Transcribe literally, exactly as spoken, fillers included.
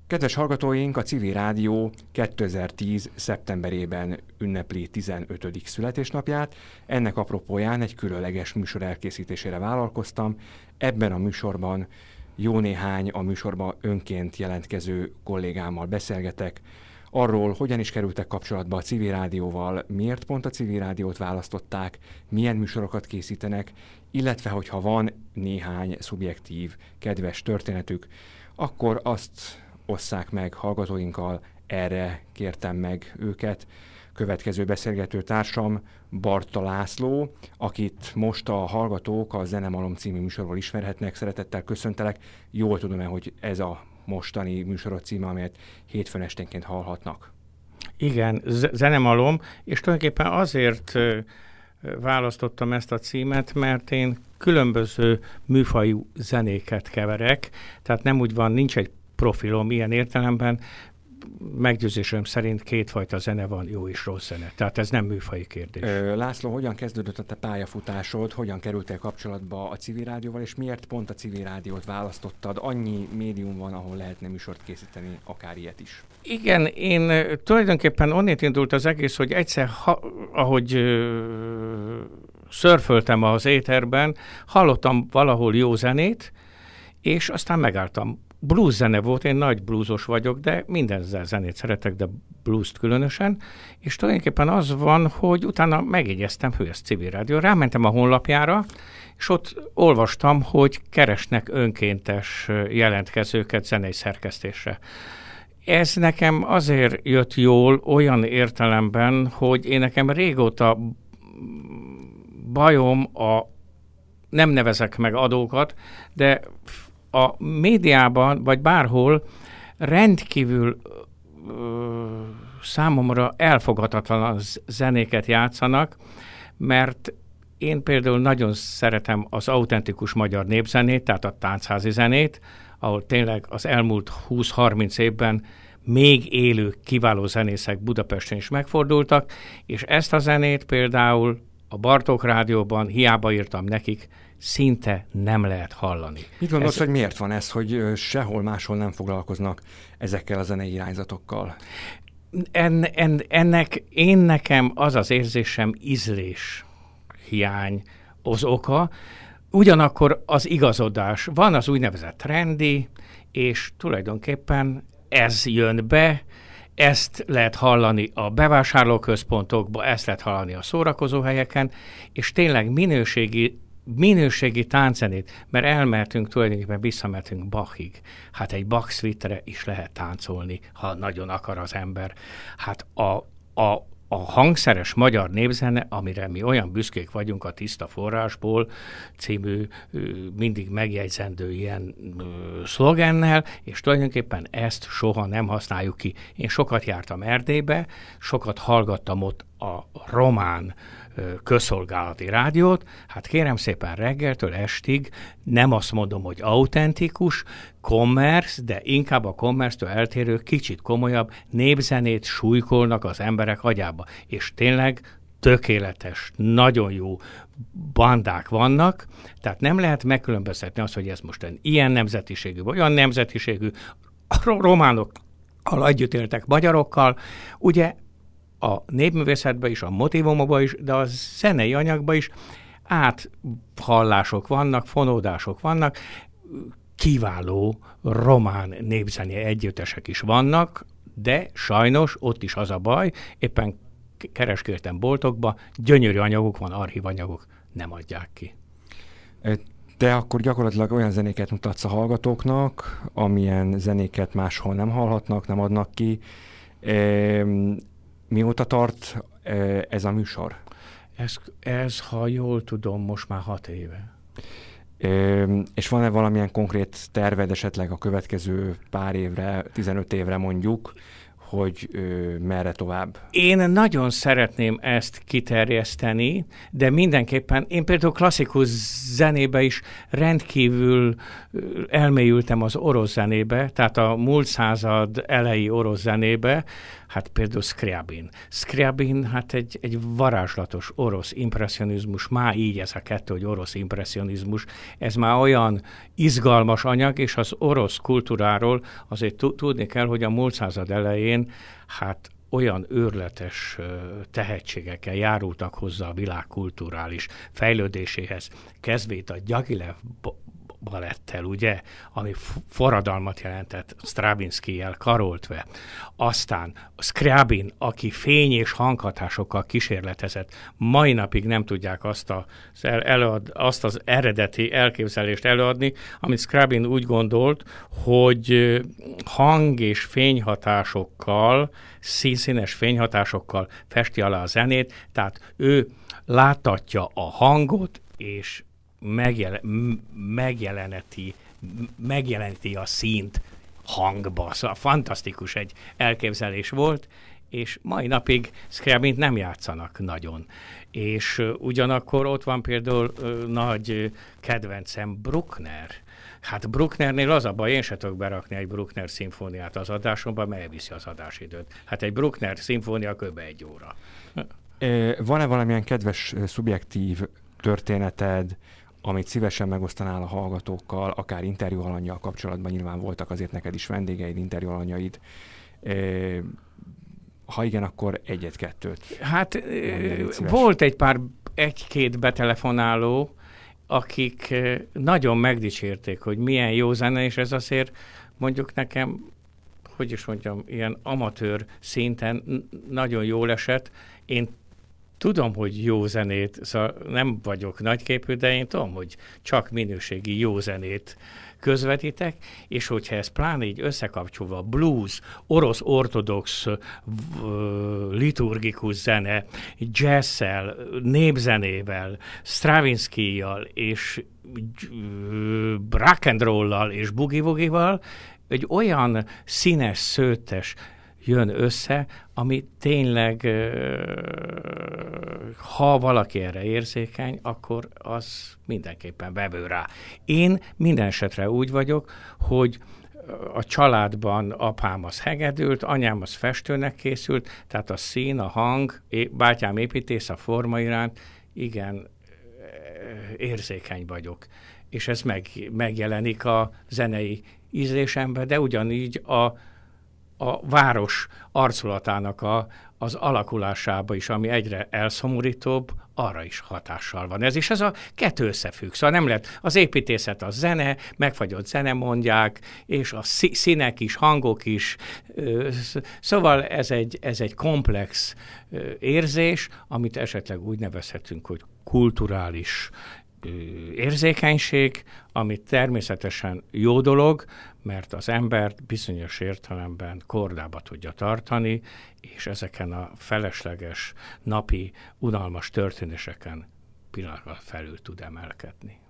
Kedves hallgatóink, a Civil Rádió kétezer-tíz. szeptemberében ünnepli tizenötödik születésnapját. Ennek apropóján egy különleges műsor elkészítésére vállalkoztam. Ebben a műsorban jó néhány a műsorban önként jelentkező kollégámmal beszélgetek arról, hogyan is kerültek kapcsolatba a Civil Rádióval, miért pont a Civil Rádiót választották, milyen műsorokat készítenek, illetve hogyha van néhány szubjektív, kedves történetük, akkor azt osszák meg hallgatóinkkal, erre kértem meg őket. Következő beszélgető társam Barta László, akit most a hallgatók a Zenemalom című műsorból ismerhetnek. Szeretettel köszöntelek. Jól tudom-e, hogy ez a mostani műsorod címe, amelyet hétfőn esténként hallhatnak? Igen, Zenemalom, és tulajdonképpen azért választottam ezt a címet, mert én különböző műfajú zenéket keverek, tehát nem úgy van, nincs egy profilom ilyen értelemben, meggyőzésem szerint kétfajta zene van, jó és rossz zene. Tehát ez nem műfaji kérdés. Ö, László, hogyan kezdődött a te pályafutásod, hogyan kerültél kapcsolatba a Civil Rádióval, és miért pont a Civil Rádiót választottad? Annyi médium van, ahol lehetne műsort készíteni, akár ilyet is. Igen, én tulajdonképpen onnét indult az egész, hogy egyszer, ha, ahogy ö, szörföltem az éterben, hallottam valahol jó zenét, és aztán megálltam. Blues zene volt, én nagy bluesos vagyok, de minden zenét szeretek, de blues-t különösen, és tulajdonképpen az van, hogy utána megjegyeztem, hogy ez Civil Rádió. Rámentem a honlapjára, és ott olvastam, hogy keresnek önkéntes jelentkezőket zenei szerkesztésre. Ez nekem azért jött jól olyan értelemben, hogy én nekem régóta bajom a, nem nevezek meg adókat, de a médiában, vagy bárhol rendkívül ö, számomra elfogadhatatlan zenéket játszanak, mert én például nagyon szeretem az autentikus magyar népzenét, tehát a táncházi zenét, ahol tényleg az elmúlt húsz-harminc évben még élő, kiváló zenészek Budapesten is megfordultak, és ezt a zenét például a Bartók Rádióban, hiába írtam nekik, szinte nem lehet hallani. Mit gondolsz, ez... hogy miért van ez, hogy sehol máshol nem foglalkoznak ezekkel a zenei irányzatokkal? En, en, ennek én nekem az az érzésem ízlés hiány az oka, ugyanakkor az igazodás. Van az úgynevezett trendi, és tulajdonképpen ez jön be, ezt lehet hallani a bevásárlóközpontokban, ezt lehet hallani a szórakozóhelyeken, és tényleg minőségi minőségi tánczenét, mert elmehetünk, tulajdonképpen visszamehetünk Bachig. Hát egy Bach szvitre is lehet táncolni, ha nagyon akar az ember. Hát a, a, a hangszeres magyar népzene, amire mi olyan büszkék vagyunk a Tiszta forrásból című mindig megjegyzendő ilyen szlogennel, és tulajdonképpen ezt soha nem használjuk ki. Én sokat jártam Erdélybe, sokat hallgattam ott a román közszolgálati rádiót, hát kérem szépen reggeltől estig nem azt mondom, hogy autentikus, commerce, de inkább a commerce-től eltérő, kicsit komolyabb népzenét súlykolnak az emberek agyába. És tényleg tökéletes, nagyon jó bandák vannak, tehát nem lehet megkülönböztetni azt, hogy ez most ilyen nemzetiségű, vagy olyan nemzetiségű, a románokkal együtt éltek magyarokkal, ugye a népművészetben is, a motívumokban is, de a zenei anyagban is áthallások vannak, fonódások vannak, kiváló román népzenei együttesek is vannak, de sajnos ott is az a baj, éppen keresgéltem boltokba, gyönyörű anyagok van, archív anyagok, nem adják ki. De akkor gyakorlatilag olyan zenéket mutatsz a hallgatóknak, amilyen zenéket máshol nem hallhatnak, nem adnak ki. Mióta tart ez a műsor? Ez, ez, ha jól tudom, most már hat éve. É, és van-e valamilyen konkrét terved esetleg a következő pár évre, tizenöt évre mondjuk, hogy ö, merre tovább? Én nagyon szeretném ezt kiterjeszteni, de mindenképpen, én például klasszikus zenébe is rendkívül elmélyültem az orosz zenébe, tehát a múlt század elejé orosz zenébe, hát például Scriabin. Scriabin, hát egy, egy varázslatos orosz impresszionizmus, már így ez a kettő, hogy orosz impresszionizmus, ez már olyan izgalmas anyag, és az orosz kultúráról azért tudni kell, hogy a múlt század elején, hát olyan őrletes tehetségekkel járultak hozzá a világ kulturális fejlődéséhez, kezdvét a Gyagilev balettel, ugye, ami forradalmat jelentett Stravinsky-jel karoltve. Aztán Scriabin, aki fény és hanghatásokkal kísérletezett, mai napig nem tudják azt, a, előad, azt az eredeti elképzelést előadni, amit Scriabin úgy gondolt, hogy hang és fényhatásokkal, színes fényhatásokkal festi alá a zenét, tehát ő láttatja a hangot, és Megjel, megjeleneti, megjeleneti a színt hangba. Szóval fantasztikus egy elképzelés volt, és mai napig Scriabint nem játszanak nagyon. És uh, ugyanakkor ott van például uh, nagy uh, kedvencem Bruckner. Hát Brucknernél az a baj, én se tudok berakni egy Bruckner szimfóniát az adásomba, mert elviszi az adásidőt. Hát egy Bruckner szimfónia kb. Egy óra. Van-e valamilyen kedves, szubjektív történeted, amit szívesen megosztanál a hallgatókkal, akár interjú alannyal kapcsolatban, nyilván voltak azért neked is vendégeid, interjú alanyaid. Ha igen, akkor egyet-kettőt. Hát volt egy pár, egy-két betelefonáló, akik nagyon megdicsérték, hogy milyen jó zene, és ez azért mondjuk nekem, hogy is mondjam, ilyen amatőr szinten nagyon jól esett. Én tudom, hogy jó zenét, szóval nem vagyok nagyképű, de én tudom, hogy csak minőségi jó zenét közvetítek, és hogyha ez pláne így összekapcsolva blues, orosz ortodox liturgikus zene, jazzszel, népzenével, Stravinsky-jal és rock and roll-lal és boogie-woogie-val, egy olyan színes, szőttes jön össze, ami tényleg, ha valaki erre érzékeny, akkor az mindenképpen vevő rá. Én minden esetre úgy vagyok, hogy a családban apám az hegedült, anyám az festőnek készült, tehát a szín, a hang, bátyám építész, a forma iránt, igen, érzékeny vagyok. És ez meg, megjelenik a zenei ízlésemben, de ugyanígy a a város arculatának a, az alakulásába is, ami egyre elszomorítóbb, arra is hatással van ez. És ez a kettő összefügg. Szóval nem lehet, az építészet a zene, megfagyott zene mondják, és a színek is, hangok is. Szóval ez egy, ez egy komplex érzés, amit esetleg úgy nevezhetünk, hogy kulturális érzékenység, ami természetesen jó dolog, mert az embert bizonyos értelemben kordába tudja tartani, és ezeken a felesleges, napi, unalmas történéseken pillanatban felül tud emelkedni.